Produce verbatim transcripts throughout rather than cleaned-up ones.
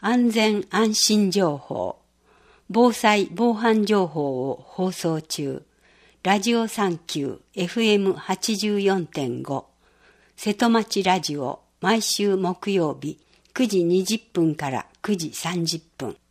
安全安心情報、防災防犯情報を放送中。ラジオサンキュー エフエムはちじゅうよんてんご 瀬戸町ラジオ毎週木曜日くじにじゅっぷんからくじさんじゅっぷん。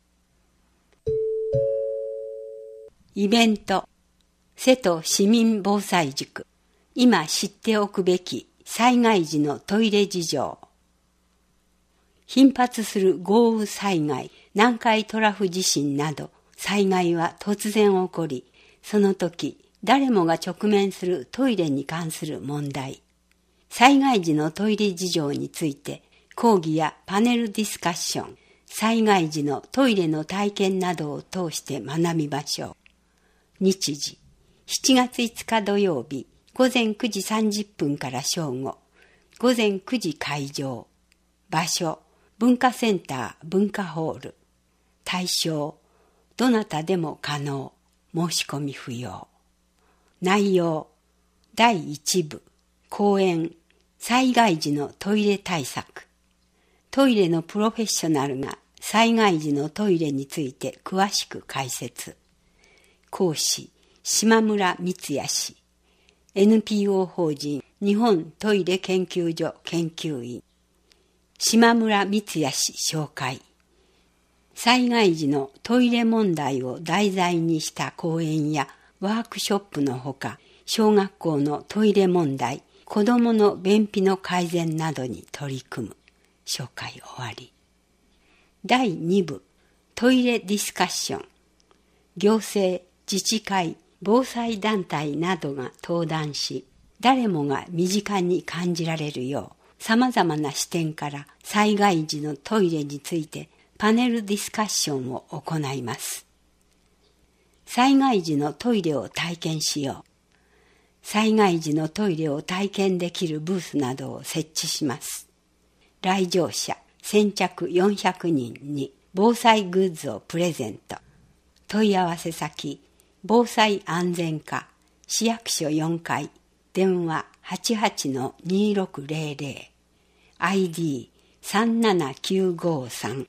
イベント瀬戸市民防災塾、今知っておくべき災害時のトイレ事情。頻発する豪雨災害、南海トラフ地震など災害は突然起こり、その時誰もが直面するトイレに関する問題。災害時のトイレ事情について講義やパネルディスカッション、災害時のトイレの体験などを通して学びましょう。日時、しちがついつか土曜日、午前くじさんじゅっぷんから正午、午前くじ会場。場所、文化センター文化ホール。対象、どなたでも可能、申し込み不要。内容、だいいち部、講演、災害時のトイレ対策。トイレのプロフェッショナルが災害時のトイレについて詳しく解説。講師、島村光也氏。エヌピーオー 法人日本トイレ研究所研究員。島村光也氏紹介。災害時のトイレ問題を題材にした講演やワークショップのほか、小学校のトイレ問題、子どもの便秘の改善などに取り組む。紹介終わり。だいに部、トイレディスカッション。行政、自治会、防災団体などが登壇し、誰もが身近に感じられるよう、様々な視点から災害時のトイレについてパネルディスカッションを行います。災害時のトイレを体験しよう。災害時のトイレを体験できるブースなどを設置します。来場者先着よんひゃくにんに防災グッズをプレゼント。問い合わせ先、防災安全課、市役所よんかい、電話 はちはちのにろくぜろぜろ、アイディーさんななきゅうごさん。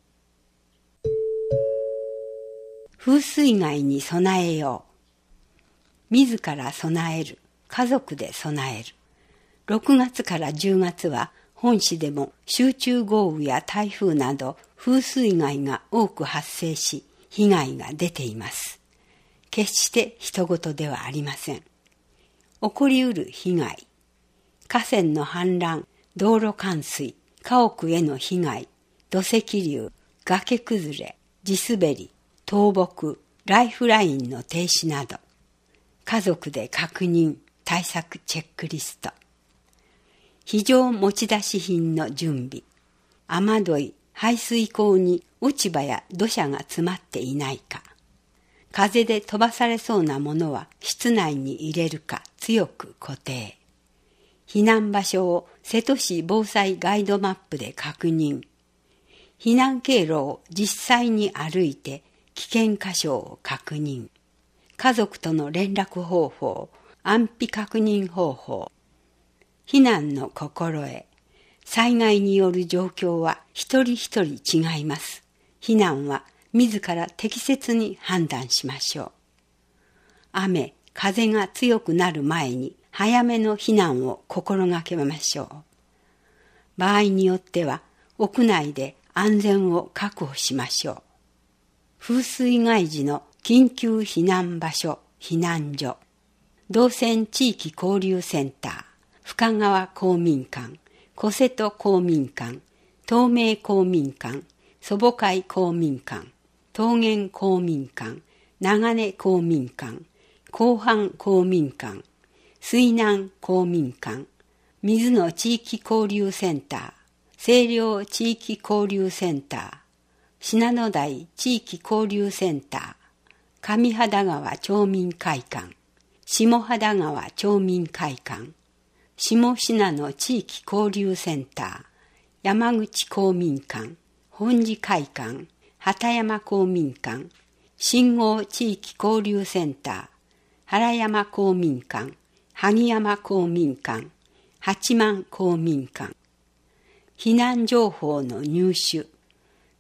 風水害に備えよう。自ら備える、家族で備える。ろくがつからじゅうがつは本市でも集中豪雨や台風など風水害が多く発生し、被害が出ています。決して人事ではありません。起こりうる被害。河川の氾濫、道路冠水、家屋への被害、土石流、崖崩れ、地滑り、倒木、ライフラインの停止など、家族で確認、対策チェックリスト。非常持ち出し品の準備。雨どい、排水溝に落ち葉や土砂が詰まっていないか。風で飛ばされそうなものは室内に入れるか強く固定。避難場所を瀬戸市防災ガイドマップで確認。避難経路を実際に歩いて危険箇所を確認。家族との連絡方法、安否確認方法。避難の心得。災害による状況は一人一人違います。避難は自ら適切に判断しましょう。雨、風が強くなる前に早めの避難を心がけましょう。場合によっては屋内で安全を確保しましょう。風水害時の緊急避難場所、避難所。道泉地域交流センター、深川公民館、小瀬戸公民館、東名公民館、祖母会公民館、桃源公民館、長根公民館、広範公民館、水南公民館、水野地域交流センター、清涼地域交流センター、信濃台地域交流センター、上秦川町民会館、下秦川町民会館、下信濃地域交流センター、山口公民館、本寺会館、畑山公民館、信号地域交流センター、原山公民館、萩山公民館、八幡公民館。避難情報の入手。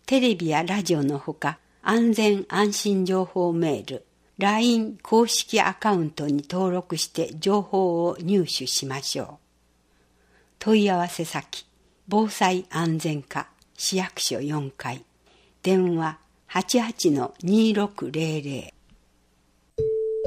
テレビやラジオのほか、安全安心情報メール、ライン 公式アカウントに登録して情報を入手しましょう。問い合わせ先、防災安全課市役所よんかい、電話 はちはちのにろくぜろぜろ。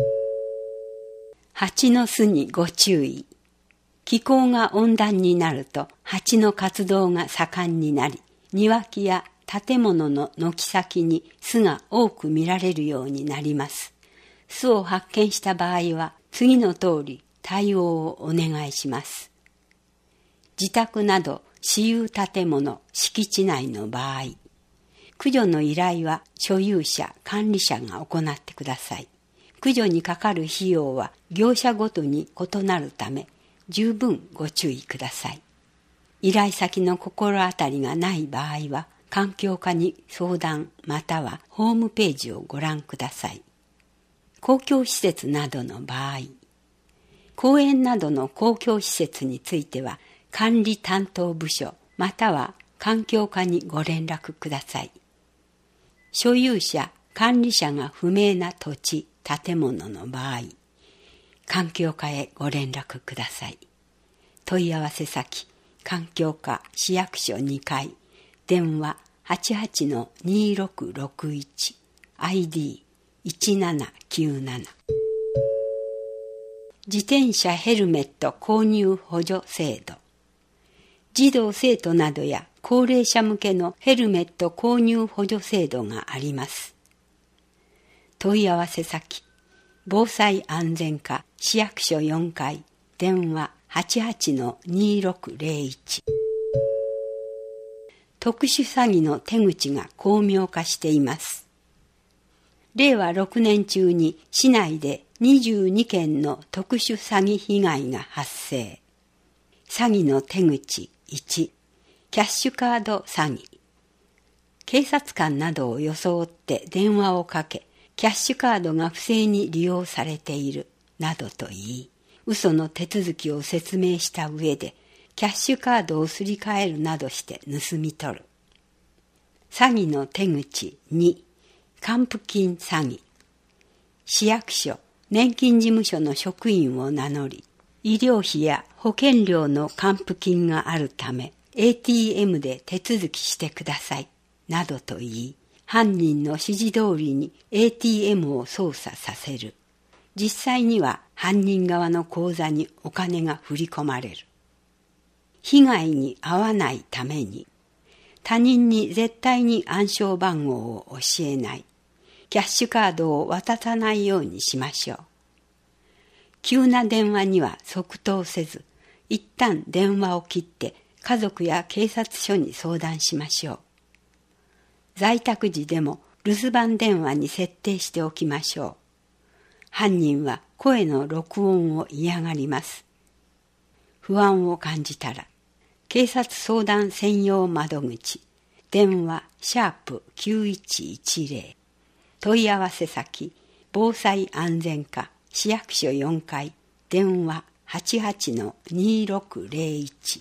蜂の巣にご注意。気候が温暖になると蜂の活動が盛んになり、庭木や建物の軒先に巣が多く見られるようになります。巣を発見した場合は次の通り対応をお願いします。自宅など私有建物、敷地内の場合、駆除の依頼は所有者、管理者が行ってください。駆除にかかる費用は業者ごとに異なるため、十分ご注意ください。依頼先の心当たりがない場合は、環境課に相談またはホームページをご覧ください。公共施設などの場合、公園などの公共施設については、管理担当部署または環境課にご連絡ください。所有者、管理者が不明な土地、建物の場合、環境課へご連絡ください。問い合わせ先、環境課市役所にかい、電話 はちはちのにろくろくいち、アイディーいちななきゅうなな。自転車ヘルメット購入補助制度。児童生徒などや高齢者向けのヘルメット購入補助制度があります。問い合わせ先、防災安全課市役所よんかい、電話 はちはちのにろくぜろいち。特殊詐欺の手口が巧妙化しています。れいわろくねん中に市内でにじゅうにけんの特殊詐欺被害が発生。詐欺の手口いち、キャッシュカード詐欺。警察官などを装って電話をかけ、キャッシュカードが不正に利用されているなどと言い、嘘の手続きを説明した上で、キャッシュカードをすり替えるなどして盗み取る。詐欺の手口に、還付金詐欺。市役所、年金事務所の職員を名乗り、医療費や保険料の還付金があるため、エーティーエム で手続きしてください、などと言い、犯人の指示通りに エーティーエム を操作させる。実際には犯人側の口座にお金が振り込まれる。被害に遭わないために、他人に絶対に暗証番号を教えない。キャッシュカードを渡さないようにしましょう。急な電話には即答せず、一旦電話を切って家族や警察署に相談しましょう。在宅時でも留守番電話に設定しておきましょう。犯人は声の録音を嫌がります。不安を感じたら、警察相談専用窓口、電話シャープきゅういちいちぜろ、問い合わせ先、防災安全課市役所よんかい、電話 はちはちのにろくぜろいち。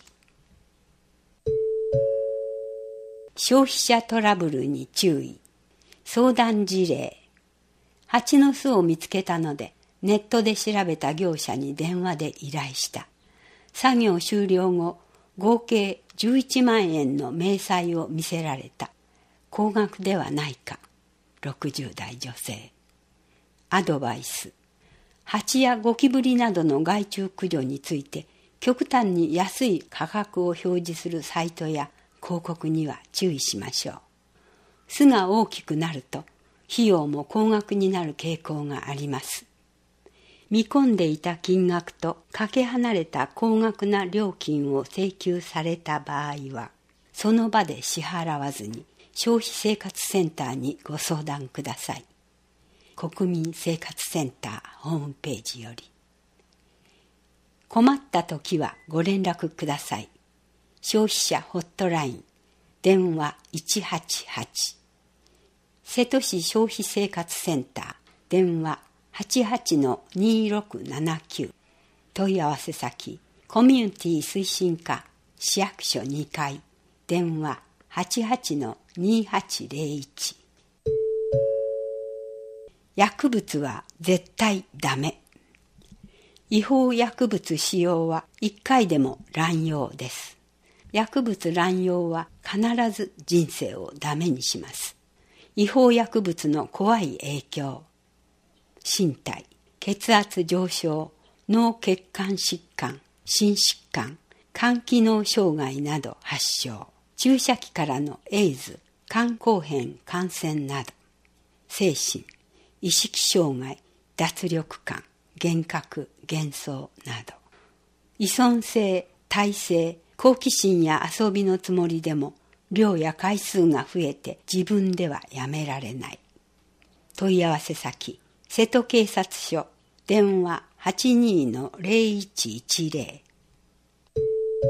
消費者トラブルに注意。相談事例。蜂の巣を見つけたので、ネットで調べた業者に電話で依頼した。作業終了後、合計じゅういちまんえんの明細を見せられた。高額ではないか。ろくじゅうだい女性。アドバイス。蜂やゴキブリなどの害虫駆除について、極端に安い価格を表示するサイトや広告には注意しましょう。巣が大きくなると、費用も高額になる傾向があります。見込んでいた金額とかけ離れた高額な料金を請求された場合は、その場で支払わずに消費生活センターにご相談ください。国民生活センターホームページより。困ったときはご連絡ください。消費者ホットライン、電話いちはちはち。瀬戸市消費生活センター、電話はちはちのにろくななきゅう。問い合わせ先、コミュニティ推進課、市役所にかい、電話はちはちのにはちゼロいち。薬物は絶対ダメ。違法薬物使用はいっかいでも乱用です。薬物乱用は必ず人生をダメにします。違法薬物の怖い影響。身体、血圧上昇、脳血管疾患、心疾患、肝機能障害など発症。注射器からのエイズ、肝硬変感染など。精神、意識障害、脱力感、幻覚、幻想など。依存性、耐性、好奇心や遊びのつもりでも量や回数が増えて自分ではやめられない。問い合わせ先、瀬戸警察署、電話 はちにーのゼロいちいちゼロ。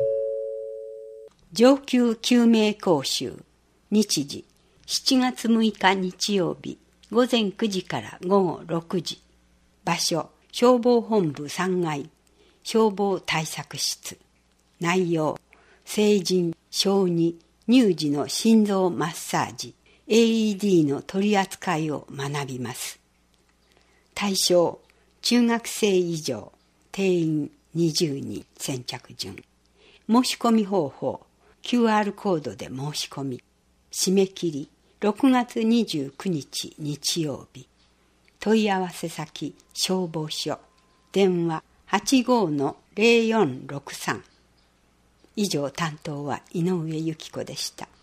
上級救命講習、日時、しちがつむいか日曜日、ごぜんくじからごごろくじ。場所、消防本部さんがい、消防対策室。内容、成人、小児、乳児の心臓マッサージ、エーイーディー の取り扱いを学びます。対象、中学生以上、定員にじゅうにん、先着順。申し込み方法、キューアール コードで申し込み。締め切り、ろくがつにじゅうくにち日曜日。問い合わせ先、消防署。電話 はちごーのゼロよんろくさん。以上担当は井上由紀子でした。